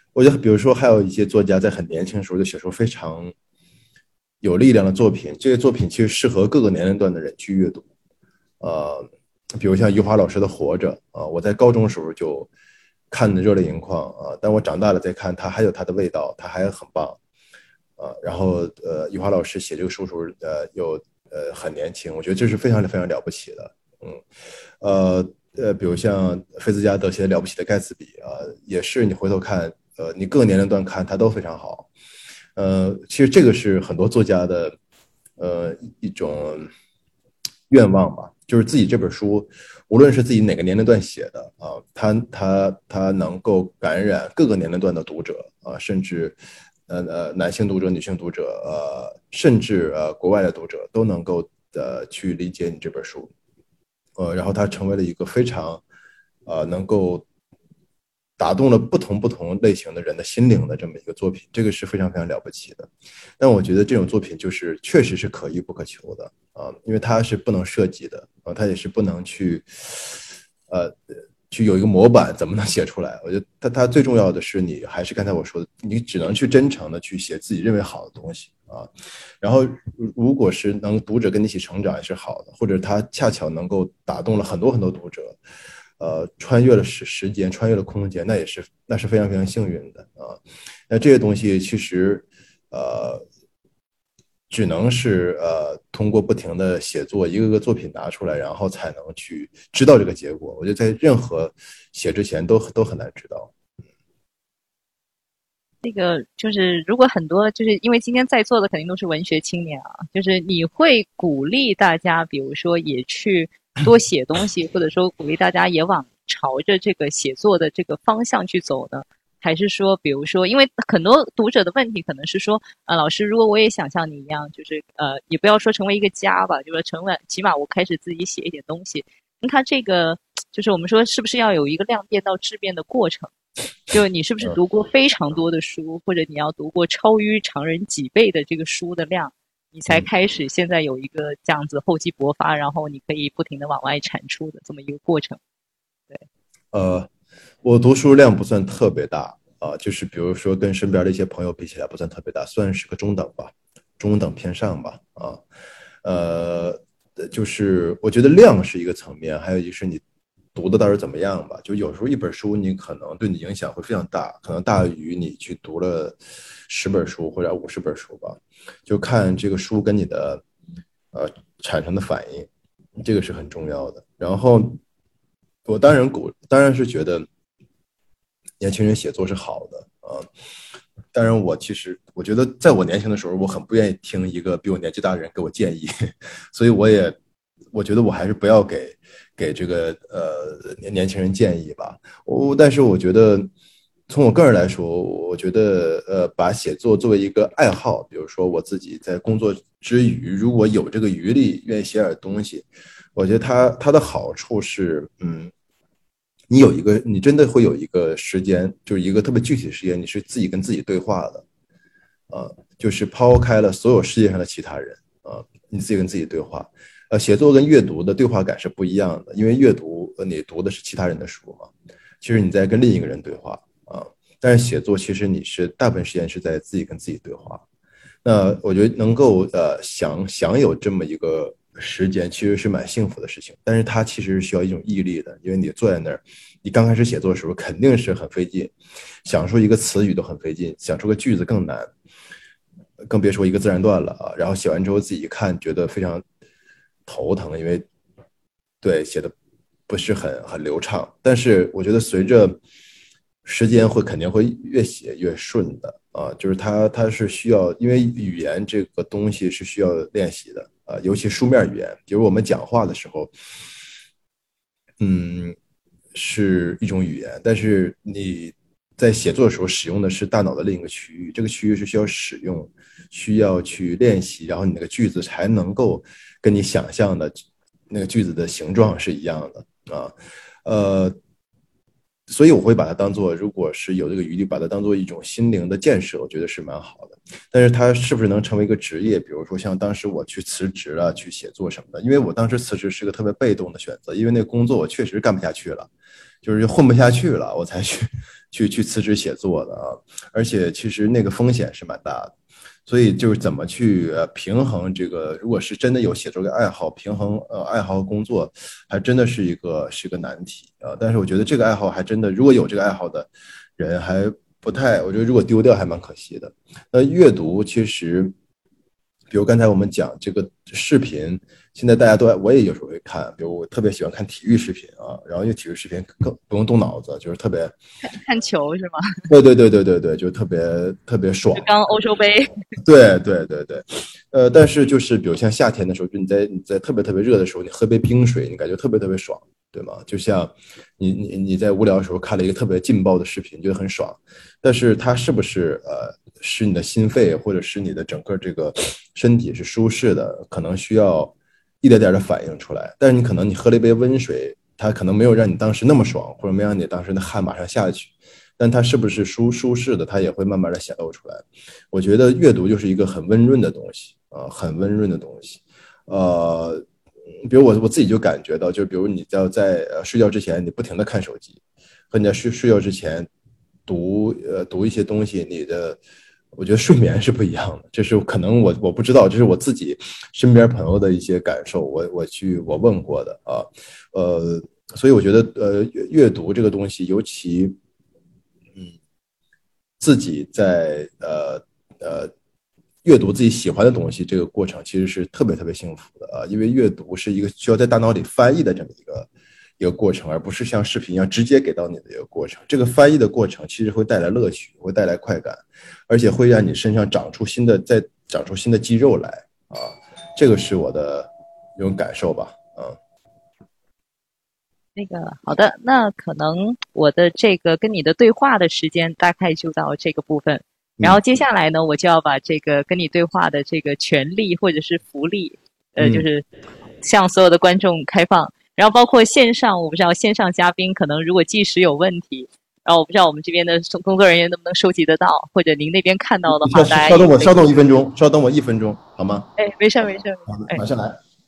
我觉得，比如说，还有一些作家在很年轻的时候就写出非常有力量的作品，这些作品其实适合各个年龄段的人去阅读。呃，比如像余华老师的《活着》我在高中时候就看的热泪盈眶但我长大了再看，它还有它的味道，它还很棒然后余华老师写这个书时候又很年轻，我觉得这是非常非常了不起的。嗯，比如像菲茨加德写的《了不起的盖茨比》也是你回头看，你各个年龄段看它都非常好。其实这个是很多作家的一种愿望吧，就是自己这本书，无论是自己哪个年龄段写的它能够感染各个年龄段的读者甚至男性读者、女性读者甚至国外的读者都能够去理解你这本书。然后它成为了一个非常能够打动了不同类型的人的心灵的这么一个作品，这个是非常非常了不起的。但我觉得这种作品就是确实是可遇不可求的因为它是不能设计的它也是不能呃去有一个模板怎么能写出来？我觉得它最重要的是你还是刚才我说的，你只能去真诚的去写自己认为好的东西然后如果是能读者跟你一起成长也是好的，或者他恰巧能够打动了很多很多读者，穿越了时间，穿越了空间，那是非常非常幸运的那这些东西其实呃只能是通过不停的写作，一个个作品拿出来，然后才能去知道这个结果。我觉得在任何写之前都很难知道。 那个就是如果很多就是因为今天在座的肯定都是文学青年啊，就是你会鼓励大家，比如说也去多写东西，或者说鼓励大家也往朝着这个写作的这个方向去走呢？还是说，比如说，因为很多读者的问题可能是说，老师，如果我也想像你一样，就是也不要说成为一个家吧，就是成为起码我开始自己写一点东西，那他这个就是我们说是不是要有一个量变到质变的过程？就你是不是读过非常多的书，或者你要读过超于常人几倍的这个书的量，你才嗯开始现在有一个这样子厚积薄发，然后你可以不停的往外产出的这么一个过程。对， 呃，我读书量不算特别大就是比如说跟身边的一些朋友比起来不算特别大，算是个中等吧，中等偏上吧呃，就是我觉得量是一个层面，还有一个是你读的到底怎么样吧。就有时候一本书你可能对你影响会非常大，可能大于你去读了10本书或者50本书吧，就看这个书跟你的呃产生的反应，这个是很重要的。然后我当然是觉得年轻人写作是好的当然其实我觉得在我年轻的时候，我很不愿意听一个比我年纪大的人给我建议，所以我觉得我还是不要给这个年轻人建议吧。但是我觉得从我个人来说，我觉得把写作作为一个爱好，比如说我自己在工作之余，如果有这个余力，愿意写点东西，我觉得它的好处是你真的会有一个时间，就是一个特别具体的时间，你是自己跟自己对话的就是抛开了所有世界上的其他人你自己跟自己对话。写作跟阅读的对话感是不一样的，因为阅读你读的是其他人的书嘛，其实你在跟另一个人对话但是写作其实你是大部分时间是在自己跟自己对话。那我觉得能够享有这么一个时间，其实是蛮幸福的事情。但是它其实是需要一种毅力的，因为你坐在那儿，你刚开始写作的时候肯定是很费劲，想出一个词语都很费劲，想出个句子更难，更别说一个自然段了然后写完之后自己一看，觉得非常头疼，因为对写的不是很流畅。但是我觉得随着时间肯定会越写越顺的就是它是需要，因为语言这个东西是需要练习的尤其书面语言，比如我们讲话的时候，嗯，是一种语言，但是你在写作的时候使用的是大脑的另一个区域，这个区域是需要使用，需要去练习，然后你那个句子才能够跟你想象的那个句子的形状是一样的呃，所以我会把它当做，如果是有这个余力，把它当做一种心灵的建设，我觉得是蛮好的。但是它是不是能成为一个职业？比如说像当时我去辞职了，去写作什么的，因为我当时辞职是个特别被动的选择，因为那个工作我确实干不下去了， 就是混不下去了，我才去辞职写作的啊。而且其实那个风险是蛮大的，所以就是怎么去平衡这个，如果是真的有写作的爱好，平衡爱好和工作，还真的是一个难题啊。但是我觉得这个爱好还真的，如果有这个爱好的人还不太，我觉得如果丢掉还蛮可惜的。阅读其实。比如刚才我们讲这个视频，现在大家都我也有时候会看，比如我特别喜欢看体育视频啊，然后因为体育视频更不用动脑子，就是特别看球是吗？ 对，就特别爽。 刚欧洲杯， 对，但是就是比如像夏天的时候，就你在特别热的时候，你喝杯冰水，你感觉特别爽，对吗？就像你在无聊的时候看了一个特别劲爆的视频，觉得很爽，但是它是不是使你的心肺或者是你的整个这个身体是舒适的，可能需要一点点的反应出来。但是你可能你喝了一杯温水，它可能没有让你当时那么爽，或者没让你当时的汗马上下去，但它是不是舒适的，它也会慢慢的显露出来。我觉得阅读就是一个很温润的东西啊，很温润的东西。比如我自己就感觉到，就比如你要在睡觉之前，你不停的看手机，和你在睡觉之前读一些东西，我觉得睡眠是不一样的。这是可能我不知道，这是我自己身边朋友的一些感受，我问过的啊。所以我觉得阅读这个东西，尤其自己在阅读自己喜欢的东西，这个过程其实是特别幸福的啊，因为阅读是一个需要在大脑里翻译的这么一个过程，而不是像视频一样直接给到你的一个过程。这个翻译的过程其实会带来乐趣，会带来快感，而且会让你身上长出新的肌肉来啊，这个是我的一种感受吧， 那个好的，那可能我的这个跟你的对话的时间大概就到这个部分，然后接下来呢，我就要把这个跟你对话的这个权利或者是福利，就是向所有的观众开放，然后包括线上，我不知道线上嘉宾可能如果即时有问题，然后我不知道我们这边的工作人员能不能收集得到，或者您那边看到的话，大家稍等我1分钟，稍等我1分钟，好吗？ 哎，没事， 马上来。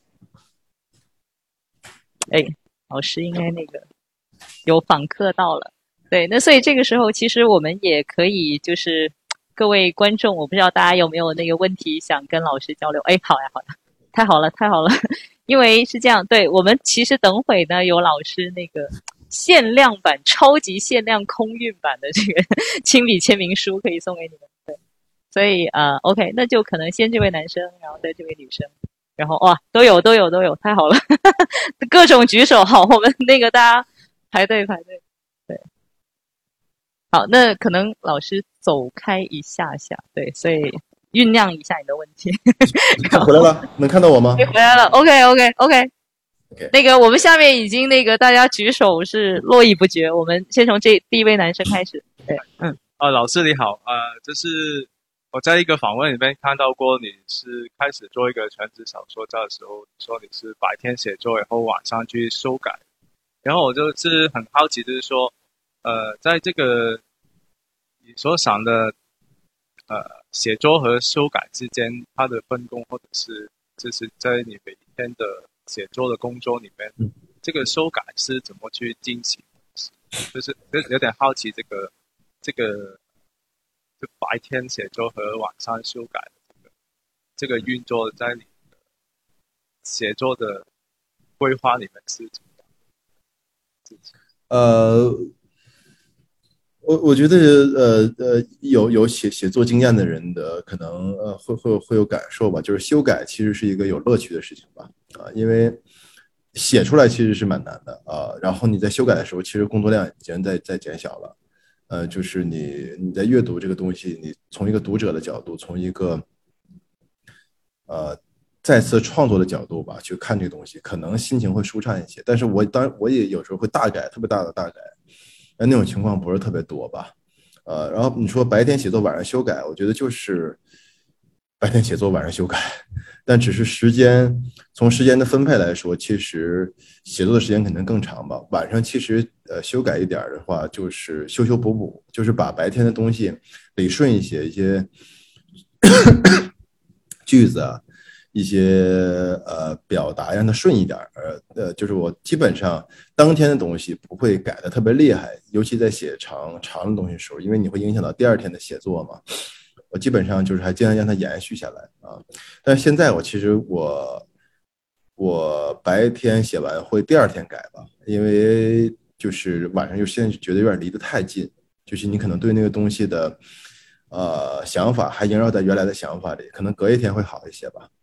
哎，老师应该那个有访客到了，对，那所以这个时候其实我们也可以就是各位观众，我不知道大家有没有那个问题想跟老师交流？哎，好呀，太好了，因为是这样，对，我们其实等会呢有老师那个限量版、超级限量空运版的这个亲笔签名书可以送给你们，对，所以OK， 那就可能先这位男生，然后再这位女生。然后哇，都有，太好了，各种举手，好，我们那个大家排队，对，好，那可能老师走开一下，对，所以酝酿一下你的问题。 回来了，能看到我吗？ 回来了 ，OK， 那个我们下面已经那个大家举手是络绎不绝，我们先从第一位男生开始，对， 老师你好，就是我在一个访问里面看到过你是开始做一个全职小说家的时候，说你是白天写作，然后晚上去修改。然后我就是很好奇，就是说，在这个你所想的写作和修改之间，它的分工，或者是就是在你每天的写作的工作里面，这个修改是怎么去进行？就是有点好奇这个。就白天写作和晚上修改这个运作，在你的写作的规划里面是怎么样？我觉得有写作经验的人的可能会有感受吧，就是修改其实是一个有乐趣的事情吧，因为写出来其实是蛮难的啊，然后你在修改的时候，其实工作量已经在减小了。就是你在阅读这个东西，你从一个读者的角度，从一个再次创作的角度吧去看这个东西，可能心情会舒畅一些。但是当然我也有时候会大改，特别大的大改，那种情况不是特别多吧。然后你说白天写作晚上修改，我觉得就是白天写作晚上修改，但只是从时间的分配来说，其实写作的时间肯定更长吧。晚上其实修改一点的话，就是修补，就是把白天的东西理顺一些句子啊， 一些表达，让它顺一点。就是我基本上当天的东西不会改的特别厉害，尤其在写长的东西的时候，因为你会影响到第二天的写作嘛。我基本上就是还尽量让它延续下来啊。但是现在其实我白天写完会第二天改吧，因为就是晚上现在觉得有点离得太近，就是你可能对那个东西的想法还萦绕在原来的想法里，可能隔一天会好一些吧。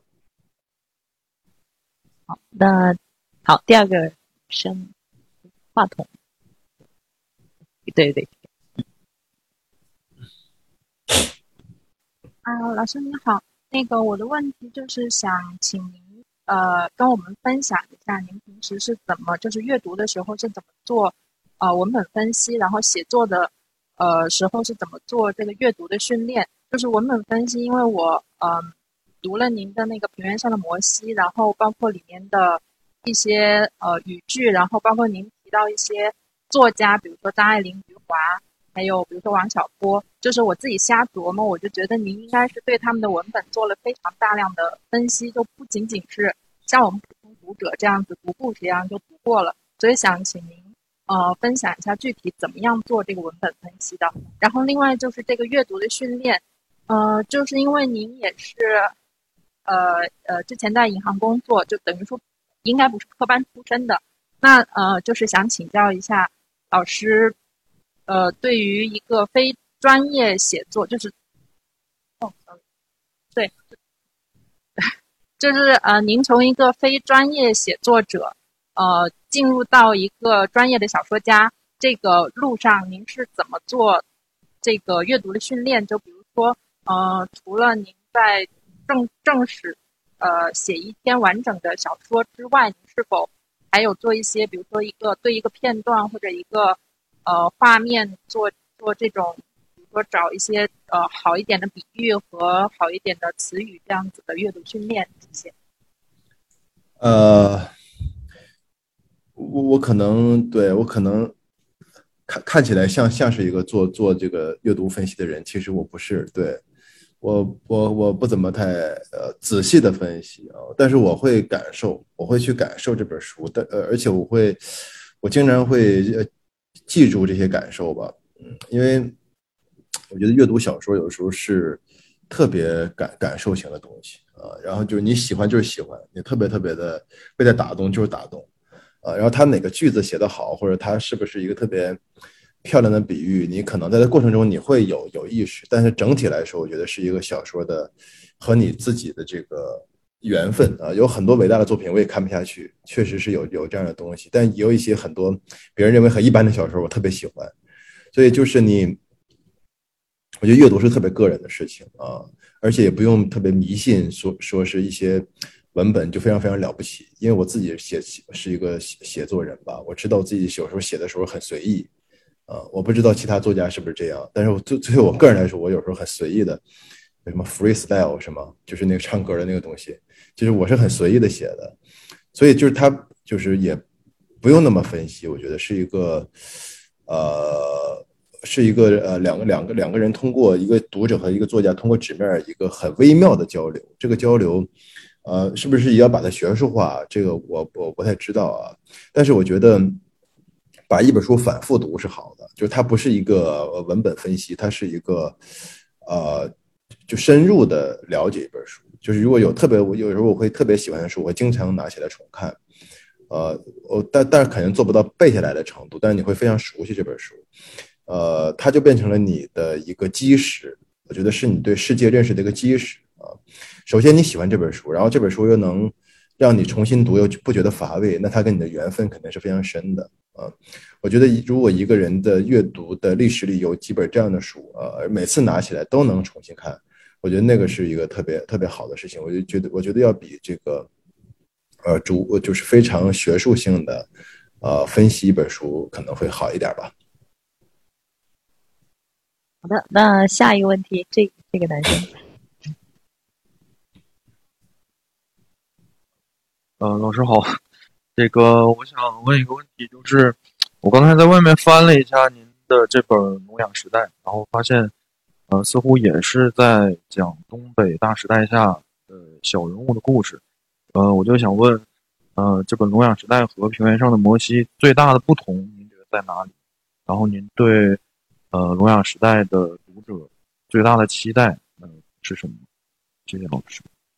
好，那好，第二个声话筒，对对。 老师你好，那个我的问题就是想请您跟我们分享一下，您平时是怎么就是阅读的时候是怎么做文本分析，然后写作的时候是怎么做这个阅读的训练？就是文本分析，因为我读了您的那个平原上的摩西，然后包括里面的一些语句，然后包括您提到一些作家，比如说张爱玲、余华。还有比如说王小波，就是我自己瞎琢磨，我就觉得您应该是对他们的文本做了非常大量的分析，就不仅仅是像我们普通读者这样子读故事一样就读过了，所以想请您分享一下具体怎么样做这个文本分析的。然后另外就是这个阅读的训练，就是因为您也是之前在银行工作，就等于说应该不是科班出身的，那就是想请教一下老师。对于一个非专业写作，就是，对，就是您从一个非专业写作者，进入到一个专业的小说家这个路上，您是怎么做这个阅读的训练？就比如说，除了您在正史，写一篇完整的小说之外，您是否还有做一些，比如说对一个片段或者一个画面做这种，比如说找一些好一点的比喻和好一点的词语这样子的阅读训练，谢谢。 我可能看起来像是一个做这个阅读分析的人，其实我不是。对，我不怎么太仔细的分析啊，但是我会去感受这本书的，而且我经常会记住这些感受吧。因为我觉得阅读小说有的时候是特别感受型的东西啊，然后就是你喜欢就是喜欢，你特别的被它打动就是打动啊，然后他哪个句子写得好，或者他是不是一个特别漂亮的比喻，你可能在这过程中你会有意识，但是整体来说，我觉得是一个小说的和你自己的这个缘分啊。有很多伟大的作品我也看不下去，确实是有这样的东西，但也有一些很多别人认为很一般的小说我特别喜欢。所以就是我觉得阅读是特别个人的事情啊，而且也不用特别迷信说是一些文本就非常了不起，因为我自己是一个写作人吧，我知道自己有时候写的时候很随意啊，我不知道其他作家是不是这样，但是对我个人来说，我有时候很随意的，什么 freestyle 什么，就是那个唱歌的那个东西，就是我是很随意的写的，所以就是他就是也不用那么分析，我觉得是一个两个人通过一个读者和一个作家通过纸面一个很微妙的交流，这个交流是不是也要把它学术化？这个我不太知道啊。但是我觉得把一本书反复读是好的，就是它不是一个文本分析，它是一个就深入的了解一本书。就是如果我有时候我会特别喜欢的书，我会经常拿起来重看。但是肯定做不到背下来的程度，但是你会非常熟悉这本书。它就变成了你的一个基石，我觉得是你对世界认识的一个基石啊。首先你喜欢这本书，然后这本书又能让你重新读又不觉得乏味，那它跟你的缘分肯定是非常深的啊。我觉得如果一个人的阅读的历史里有几本这样的书啊，每次拿起来都能重新看，我觉得那个是一个特别好的事情。我觉得要比这个就是非常学术性的分析一本书可能会好一点吧。 好的，那下一个问题，这个男生。 老师好，我想问一个问题，就是我刚才在外面翻了一下您的这本《农养时代》，然后发现，似乎也是在讲东北大时代下的小人物的故事。我就想问，这个《聋哑时代》和《平原上的摩西》最大的不同，您觉得在哪里？然后您对《聋哑时代》的读者最大的期待是什么？谢谢老师。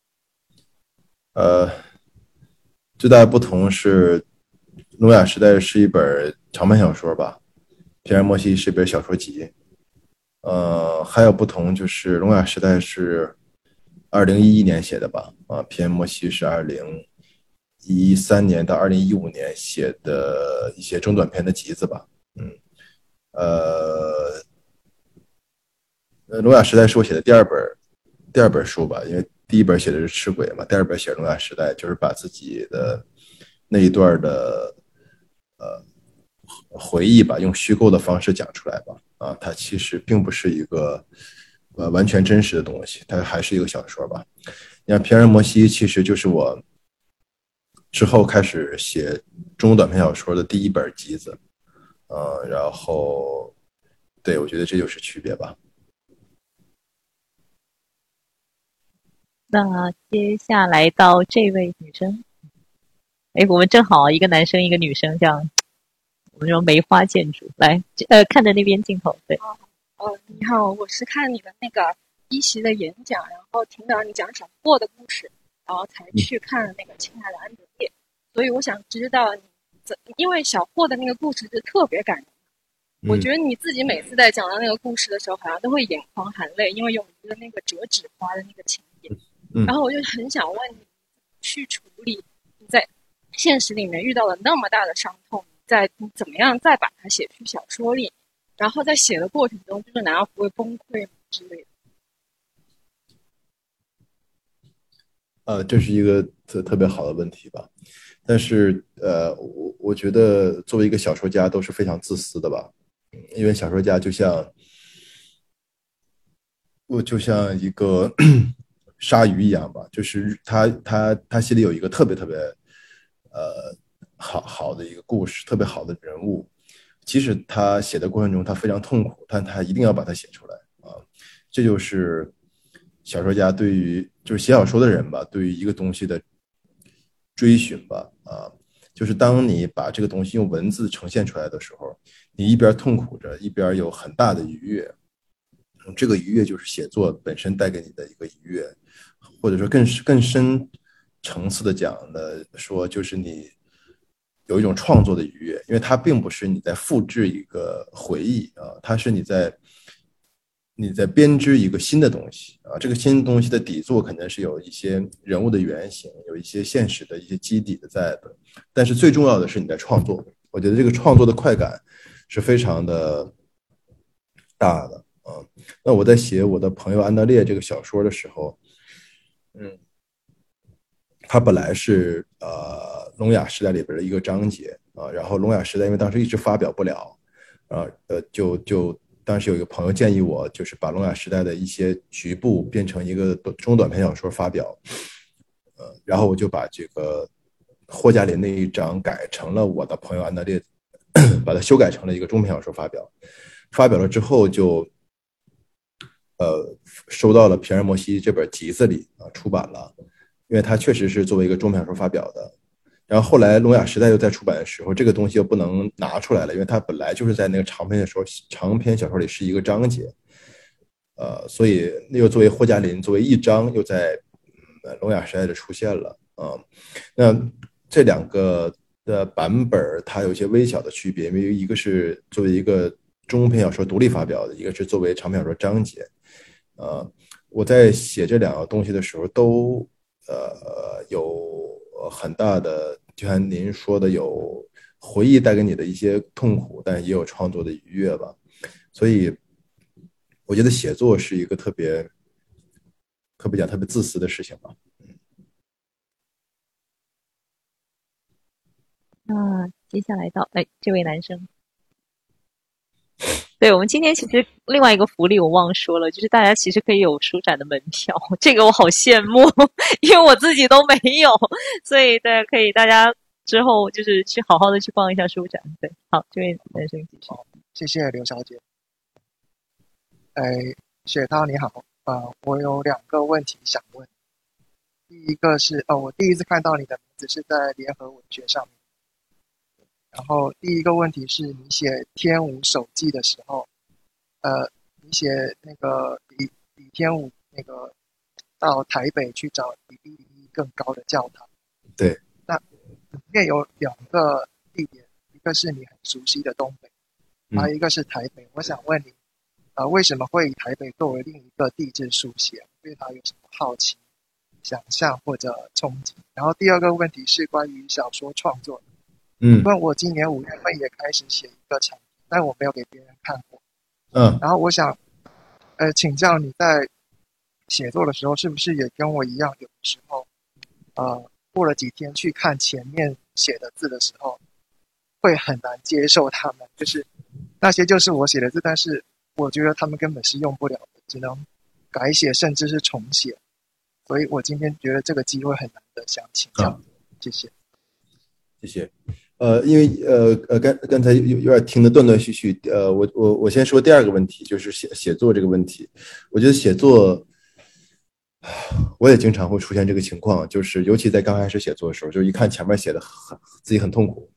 最大的不同是，《聋哑时代》是一本长篇小说吧，《平原摩西》是一本小说集。还有不同就是，《聋哑时代》是2011年写的吧，平原摩西是2013年到2015年写的一些中短篇的集子吧。聋哑时代是我写的第二本书吧，因为第一本写的是赤鬼嘛，第二本写聋哑时代，就是把自己的那一段的回忆吧，用虚构的方式讲出来吧。它其实并不是一个完全真实的东西，它还是一个小说吧。你看《平原摩西》其实就是我之后开始写中短篇小说的第一本集子。然后对，我觉得这就是区别吧。 那接下来到这位女生，我们正好一个男生一个女生，这样我们说梅花建筑。来，看着那边镜头，对。 你好，我是看你的那个一席的演讲，然后听到你讲小霍的故事，然后才去看那个《亲爱的安德烈》，所以我想知道因为小霍的那个故事是特别感人。我觉得你自己每次在讲到那个故事的时候，好像都会眼眶含泪，因为有一个那个折纸花的那个情节。然后我就很想问你，去处理你在现实里面遇到了那么大的伤痛，你怎么样再把它写去小说里？然后在写的过程中，就是难道不会崩溃之类的？这是一个特别好的问题吧。但是我觉得作为一个小说家都是非常自私的吧。因为小说家就像一个鲨鱼一样吧，就是他心里有一个特别好的一个故事，特别好的人物，即使他写的过程中他非常痛苦，但他一定要把它写出来啊。这就是小说家就是写小说的人吧，对于一个东西的追寻吧啊。就是当你把这个东西用文字呈现出来的时候，你一边痛苦着，一边有很大的愉悦。这个愉悦就是写作本身带给你的一个愉悦，或者说更深层次的讲的说，就是你有一种创作的愉悦，因为它并不是你在复制一个回忆啊，它是你在编织一个新的东西啊。这个新的东西的底座肯定是有一些人物的原型，有一些现实的一些基底的在的，但是最重要的是你在创作。我觉得这个创作的快感是非常的大的。那我在写我的朋友安德烈这个小说的时候，它本来是聋哑时代里边的一个章节啊，然后聋哑时代因为当时一直发表不了，就当时有一个朋友建议我，就是把聋哑时代的一些局部变成一个中短篇小说发表，然后我就把这个霍加林那一章改成了我的朋友安德烈，把它修改成了一个中篇小说发表。发表了之后就收到了《皮尔摩西》这本集子里出版了，因为它确实是作为一个中篇小说发表的。然后后来聋哑时代又在出版的时候，这个东西又不能拿出来了，因为它本来就是在那个长篇小说里是一个章节，所以又作为霍加林作为一章又在聋哑时代的出现了啊。那这两个的版本它有一些微小的区别，因为一个是作为一个中篇小说独立发表的，一个是作为长篇小说章节。我在写这两个东西的时候都有很大的，就像您说的，有回忆带给你的一些痛苦，但也有创作的愉悦吧。所以我觉得写作是一个特别自私的事情吧。 那接下来到这位男生。对，我们今天其实另外一个福利我忘说了，就是大家其实可以有书展的门票，这个我好羡慕，因为我自己都没有，所以对，可以大家之后就是去好好的去逛一下书展。对，好，这位男生继续。 谢谢刘小姐。雪涛你好，我有2个问题想问。 第一个是我第一次看到你的名字是在联合文学上面。然后第一个问题是你写《天舞手记》的时候，你写那个李天武那个到台北去找比101更高的教堂。 对， 那里面有2个地点，一个是你很熟悉的东北，还有一个是台北。我想问你，为什么会以台北作为另一个地质书写？对它有什么好奇、想象或者憧憬？然后第二个问题是关于小说创作的。因为我今年5月份也开始写一个长篇，但我没有给别人看过。然后我想，请教你在写作的时候，是不是也跟我一样，有的时候，过了几天去看前面写的字的时候，会很难接受他们，就是那些就是我写的字，但是我觉得他们根本是用不了的，只能改写，甚至是重写。所以我今天觉得这个机会很难得，想请教。谢谢。 谢谢。因为刚才有点听得断断续续，我先说第二个问题，就是写作这个问题。我觉得写作，我也经常会出现这个情况，就是尤其在刚开始写作的时候，就一看前面写的自己很痛苦，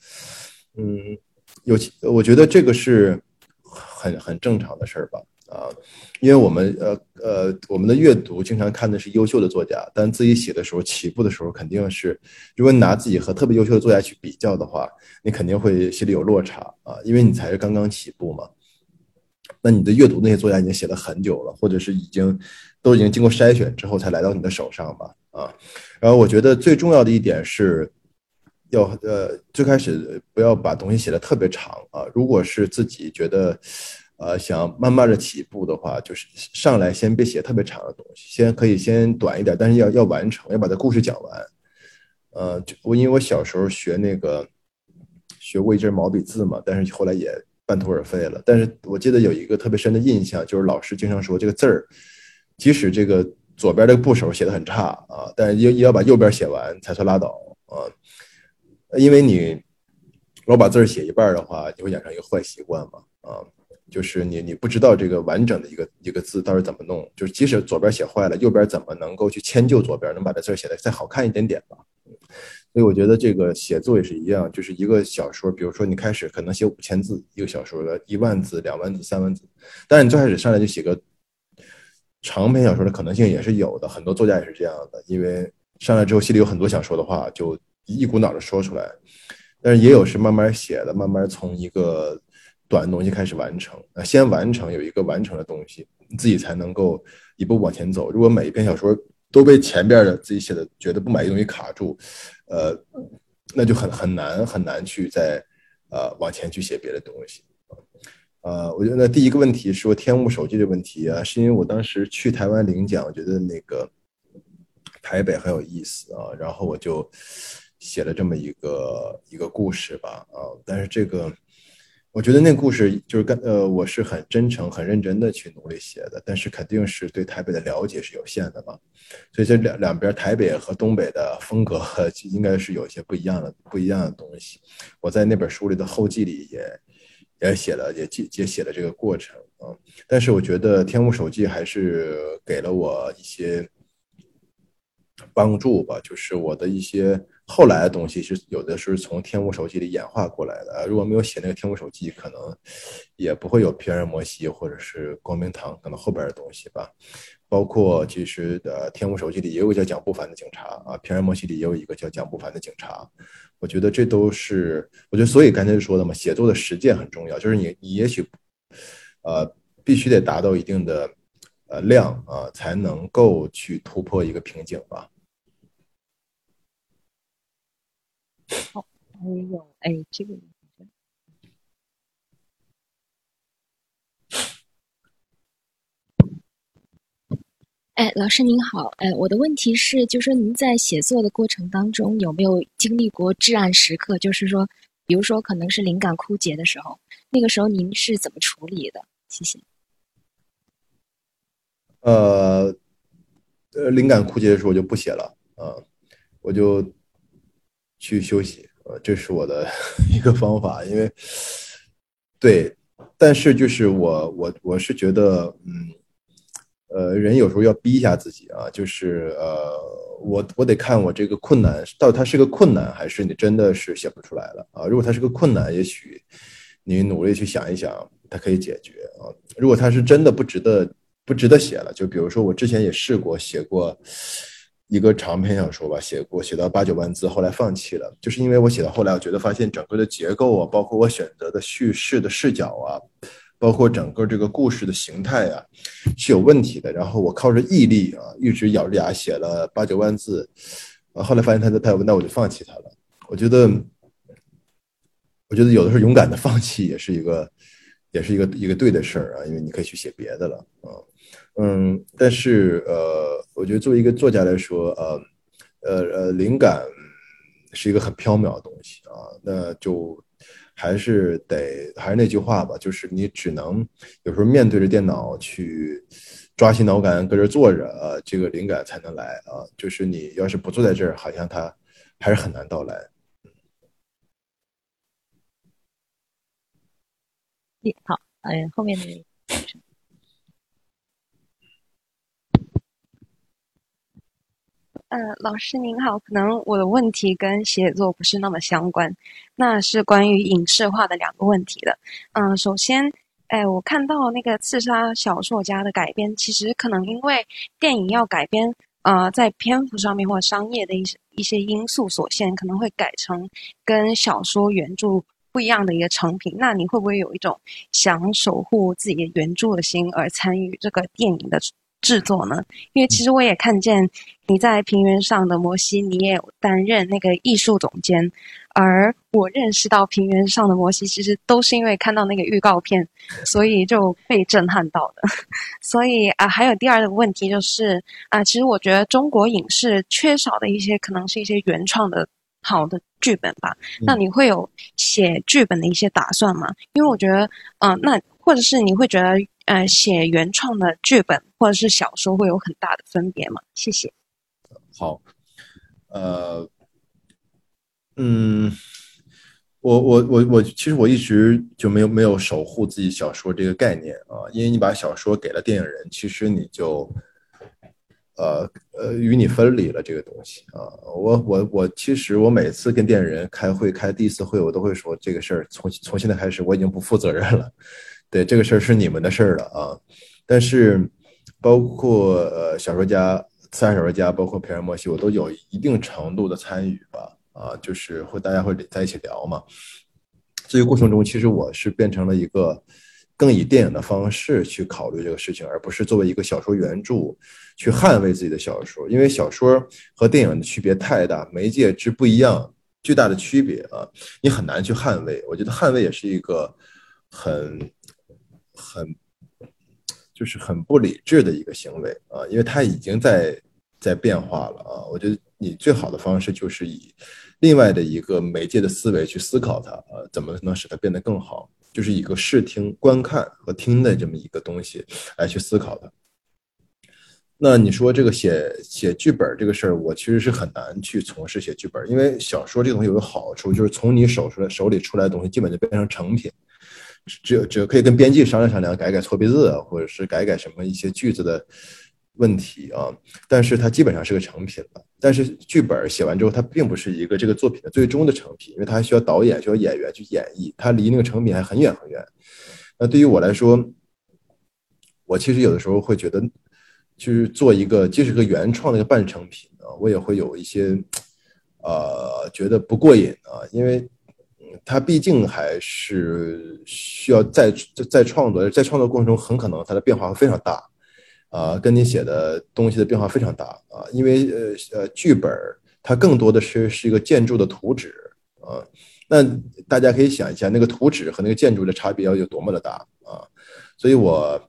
我觉得这个是很正常的事儿吧。因为我们的阅读经常看的是优秀的作家，但自己写的时候，起步的时候肯定是，如果你拿自己和特别优秀的作家去比较的话，你肯定会心里有落差啊，因为你才是刚刚起步嘛。那你的阅读那些作家已经写了很久了，或者是都已经经过筛选之后才来到你的手上吧啊。然后我觉得最重要的一点是要最开始不要把东西写得特别长啊，如果是自己觉得想慢慢的起步的话，就是上来先别写特别长的东西，可以先短一点，但是要完成，要把这故事讲完。因为我小时候学过一阵毛笔字嘛，但是后来也半途而废了。但是我记得有一个特别深的印象，就是老师经常说这个字儿，即使这个左边这个部首写的很差啊，但是也要把右边写完才算拉倒啊。因为你老把字儿写一半的话，你会养成一个坏习惯嘛啊。就是你不知道这个完整的一个字到底怎么弄，就是即使左边写坏了，右边怎么能够去迁就左边，能把这字写得再好看一点点吧。所以我觉得这个写作也是一样，就是一个小说，比如说你开始可能写5000字一个小说的10000字、20000字、30000字，但是你最开始上来就写个长篇小说的可能性也是有的，很多作家也是这样的，因为上来之后心里有很多想说的话，就一股脑的说出来。但是也有是慢慢写的，慢慢从一个短的东西开始完成，先完成有一个完成的东西，自己才能够一步往前走。如果每一篇小说都被前边的自己写的觉得不满意的东西卡住，那就很难去再往前去写别的东西。我觉得第一个问题说天幕手记的问题啊，是因为我当时去台湾领奖，我觉得那个台北很有意思啊，然后我就写了这么一个故事吧啊，但是这个。我觉得那故事就是我是很真诚、很认真的去努力写的，但是肯定是对台北的了解是有限的嘛，所以这两边台北和东北的风格应该是有一些不一样的东西。我在那本书里的后记里也写了这个过程啊，但是我觉得《天幕手记》还是给了我一些帮助吧，就是我的一些后来的东西是有的是从天幕手记里演化过来的。如果没有写那个天幕手记，可能也不会有平原摩西或者是光明堂可能后边的东西吧。包括其实天幕手记里也有一个叫蒋不凡的警察啊，平原摩西里也有一个叫蒋不凡的警察。我觉得这都是，我觉得所以刚才就说的嘛，写作的实践很重要，就是你也许必须得达到一定的量啊，才能够去突破一个瓶颈吧。 好，还有这个老师您好，我的问题是，就是说您在写作的过程当中有没有经历过至暗时刻？就是说，比如说可能是灵感枯竭的时候，那个时候您是怎么处理的？谢谢。 灵感枯竭的时候我就不写了啊，我就去休息，这是我的一个方法。因为对，但是就是我是觉得，人有时候要逼一下自己啊，就是我得看我这个困难到底它是个困难，还是你真的是写不出来了啊？如果它是个困难，也许你努力去想一想，它可以解决啊。如果它是真的不值得写了，就比如说我之前也试过写过一个长篇小说吧，写到8、9万字，后来放弃了，就是因为我写到后来，我觉得发现整个的结构啊，包括我选择的叙事的视角啊，包括整个这个故事的形态啊，是有问题的。然后我靠着毅力啊，一直咬着牙写了8、9万字，后来发现他有问题，那我就放弃它了。我觉得有的时候勇敢的放弃也是一个对的事儿啊，因为你可以去写别的了啊。但是我觉得作为一个作家来说，灵感是一个很缥缈的东西啊，那就还是那句话吧，就是你只能有时候面对着电脑去抓心挠肝，搁这坐着这个灵感才能来啊。就是你要是不坐在这儿，好像它还是很难到来。 好，后面的老师您好，可能我的问题跟写作不是那么相关，那是关于影视化的2个问题的。首先，我看到那个刺杀小说家的改编，其实可能因为电影要改编，在篇幅上面或者商业的一些因素所限，可能会改成跟小说原著不一样的一个成品。那你会不会有一种想守护自己的原著的心而参与这个电影的制作呢？因为其实我也看见你在平原上的摩西，你也有担任那个艺术总监，而我认识到平原上的摩西其实都是因为看到那个预告片，所以就被震撼到的。所以还有第二个问题就是其实我觉得中国影视缺少的一些可能是一些原创的好的剧本吧。那你会有写剧本的一些打算吗？因为我觉得那或者是你会觉得写原创的剧本或者是小说会有很大的分别吗？谢谢。 好，我其实我一直就没有守护自己小说这个概念啊，因为你把小说给了电影人，其实你就与你分离了这个东西啊。其实我每次跟电影人开会开第一次会，我都会说这个事儿从现在开始我已经不负责任了，对，这个事儿是你们的事儿了啊。但是包括小说家、刺杀小说家，包括平原莫西，我都有一定程度的参与吧。就是大家会在一起聊嘛。这个过程中，其实我是变成了一个更以电影的方式去考虑这个事情，而不是作为一个小说原著去捍卫自己的小说。因为小说和电影的区别太大，媒介之不一样，巨大的区别啊，你很难去捍卫。我觉得捍卫也是一个就是很不理智的一个行为啊，因为它已经在变化了啊。我觉得你最好的方式就是以另外的一个媒介的思维去思考它怎么能使它变得更好，就是一个视听、观看和听的这么一个东西来去思考它。那你说这个写剧本这个事儿，我其实是很难去从事写剧本，因为小说这个东西有个好处，就是从你手里出来的东西基本就变成成品。只可以跟编辑商量商量，改错别字啊，或者是改什么一些句子的问题啊，但是它基本上是个成品了。但是剧本写完之后，它并不是一个这个作品的最终的成品，因为它还需要导演、需要演员去演绎，它离那个成品还很远很远。那对于我来说，我其实有的时候会觉得，就是做一个即使个原创的一个半成品啊，我也会有一些觉得不过瘾啊，因为它毕竟还是需要再创作，在创作过程中很可能它的变化会非常大跟你写的东西的变化非常大啊，因为剧本它更多的是一个建筑的图纸啊，那大家可以想一下那个图纸和那个建筑的差别要有多么的大啊，所以我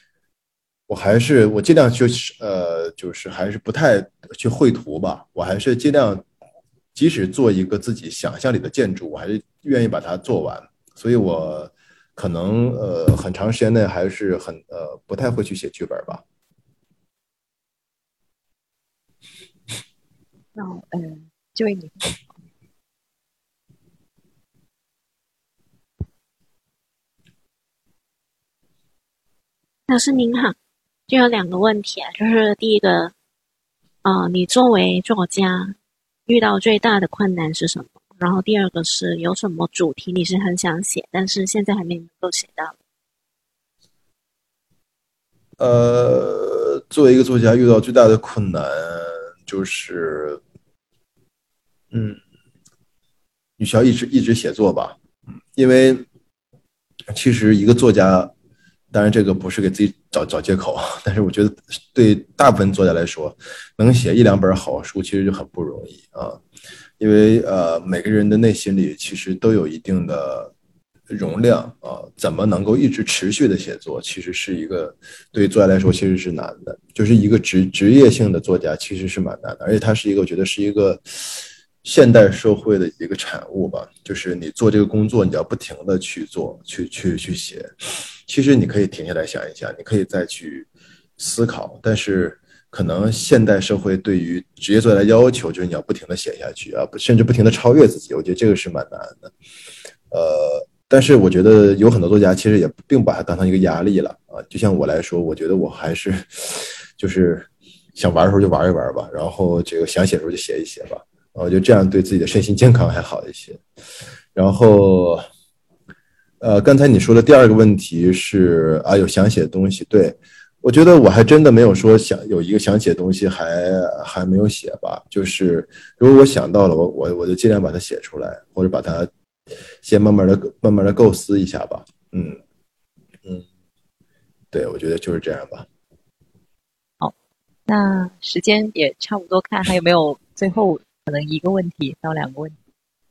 尽量就是还是不太去绘图吧，我还是尽量即使做一个自己想象里的建筑，我还是愿意把它做完，所以我可能很长时间内还是不太会去写剧本吧。 那这位女士， 老师您好，就有2个问题啊，就是第一个， 你作为作家遇到最大的困难是什么？然后第二个是有什么主题你是很想写，但是现在还没能够写到。 作为一个作家，遇到最大的困难就是，你需要一直写作吧，因为其实一个作家，当然这个不是给自己找借口，但是我觉得对大部分作家来说，能写一两本好书其实就很不容易啊，因为每个人的内心里其实都有一定的容量啊，怎么能够一直持续的写作，其实是一个对于作家来说其实是难的，就是一个职业性的作家其实是蛮难的，而且它是一个我觉得是一个现代社会的一个产物吧，就是你做这个工作，你要不停的去做，去写。其实你可以停下来想一下，你可以再去思考，但是可能现代社会对于职业作家的要求就是你要不停的写下去啊，甚至不停的超越自己，我觉得这个是蛮难的。但是我觉得有很多作家其实也并不把它当成一个压力了啊。就像我来说，我觉得我还是就是想玩的时候就玩一玩吧，然后这个想写的时候就写一写吧。我觉得这样对自己的身心健康还好一些。然后，刚才你说的第二个问题是有想写的东西，对，我觉得我还真的没有说有一个想写的东西还没有写吧。就是如果我想到了，我就尽量把它写出来，或者把它先慢慢的构思一下吧。对，我觉得就是这样吧。 好，那时间也差不多，看还有没有最后可能一个问题到两个问题。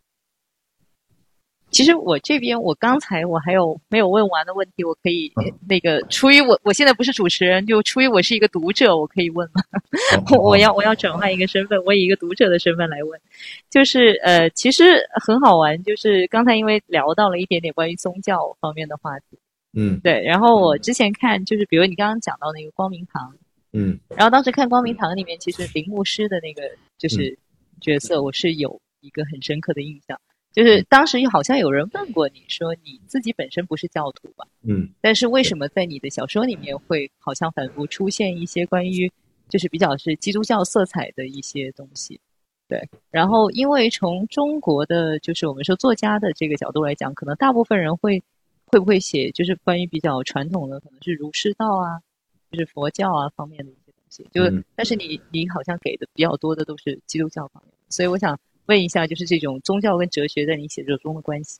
其实我这边我刚才我还有没有问完的问题，我可以那个出于我现在不是主持人，就出于我是一个读者，我可以问吗？我要转换一个身份，我以一个读者的身份来问，就是其实很好玩，就是刚才因为聊到了一点点关于宗教方面的话题，对，然后我之前看就是比如你刚刚讲到那个光明堂，然后当时看光明堂里面，其实林牧师的那个就是角色，我是有一个很深刻的印象。就是当时好像有人问过你说你自己本身不是教徒吧？但是为什么在你的小说里面会好像反复出现一些关于就是比较是基督教色彩的一些东西？对，然后因为从中国的就是我们说作家的这个角度来讲，可能大部分人会不会写就是关于比较传统的，可能是儒释道啊，就是佛教啊方面的一些东西。就但是你好像给的比较多的都是基督教方面，所以我想问一下，就是这种宗教跟哲学在你写作中的关系。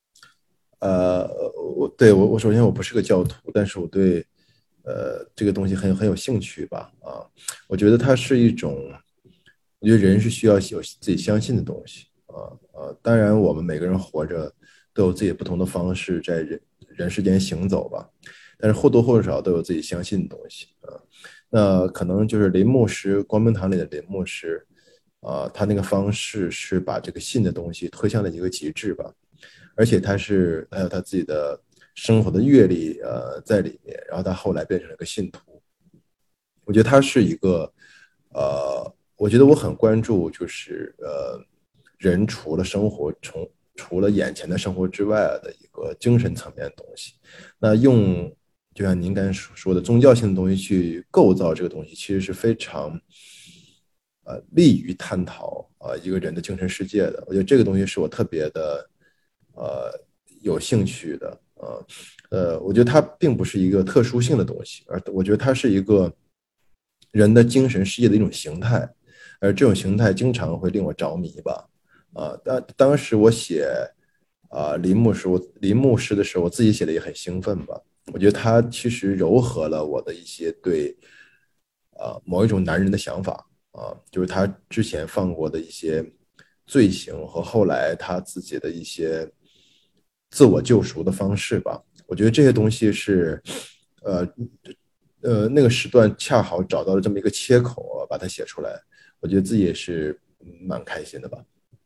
我首先我不是个教徒，但是我对这个东西很有兴趣吧。我觉得它是一种，我觉得人是需要有自己相信的东西当然我们每个人活着都有自己不同的方式在人世间行走吧，但是或多或少都有自己相信的东西那可能就是林牧师，光明堂里的林牧师他那个方式是把这个信的东西推向了一个极致吧，而且他有他自己的生活的阅历在里面，然后他后来变成了个信徒。我觉得他是一个我觉得我很关注就是人除了生活除了眼前的生活之外的一个精神层面的东西，那就像您刚才说的宗教性的东西去构造这个东西，其实是非常利于探讨一个人的精神世界的。我觉得这个东西是我特别的有兴趣的我觉得它并不是一个特殊性的东西，而我觉得它是一个人的精神世界的一种形态，而这种形态经常会令我着迷吧当时我写林牧师的时候，我自己写的也很兴奋吧。我觉得他其实糅合了我的一些对某一种男人的想法就是他之前犯过的一些罪行和后来他自己的一些自我救赎的方式吧。我觉得这些东西是那个时段恰好找到了这么一个切口把它写出来，我觉得自己也是蛮开心的吧。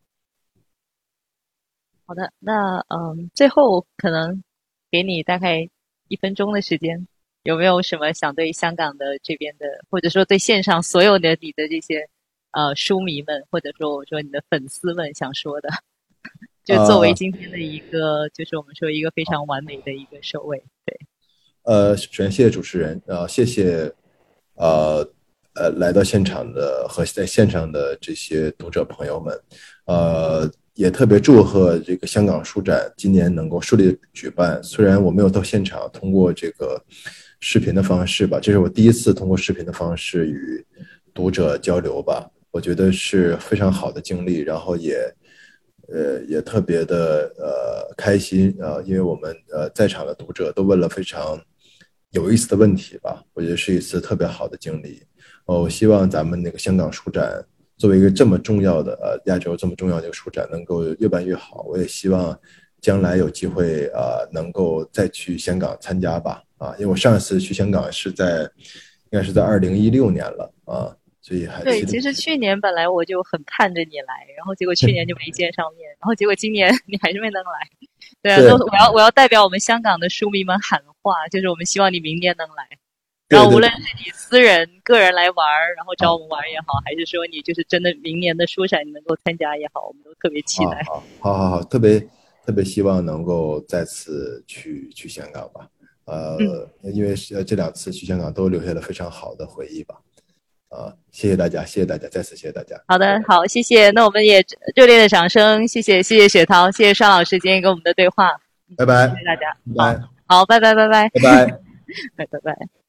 好的，那最后可能给你大概1分钟的时间，有没有什么想对香港的这边的，或者说对线上所有的你的这些书迷们，或者说我说你的粉丝们想说的？就作为今天的一个就是我们说一个非常完美的一个收尾。对， 首先谢谢主持人谢谢来到现场的和在线上的这些读者朋友们，也特别祝贺这个香港书展今年能够顺利举办。虽然我没有到现场，通过这个视频的方式吧，这是我第一次通过视频的方式与读者交流吧，我觉得是非常好的经历，然后也特别的开心啊，因为我们在场的读者都问了非常有意思的问题吧，我觉得是一次特别好的经历。我希望咱们那个香港书展作为一个这么重要的亚洲这么重要的一个书展能够越办越好，我也希望将来有机会能够再去香港参加吧因为我上一次去香港应该是在2016年了所以还对，其实去年本来我就很盼着你来，然后结果去年就没见上面，然后结果今年你还是没能来。对啊，我要代表我们香港的书迷们喊话，就是我们希望你明年能来。然后无论是你个人来玩，然后找我们玩也好，还是说你就是真的明年的书展你能够参加也好，我们都特别期待。 好，特别希望能够再次去香港吧。因为这2次去香港都留下了非常好的回忆吧。谢谢大家，再次谢谢大家。 好的，好，谢谢。那我们也热烈的掌声，谢谢雪涛，谢谢双老师今天跟我们的对话。 拜拜， 谢谢大家。 拜拜。 好，拜拜。 拜拜。 拜拜。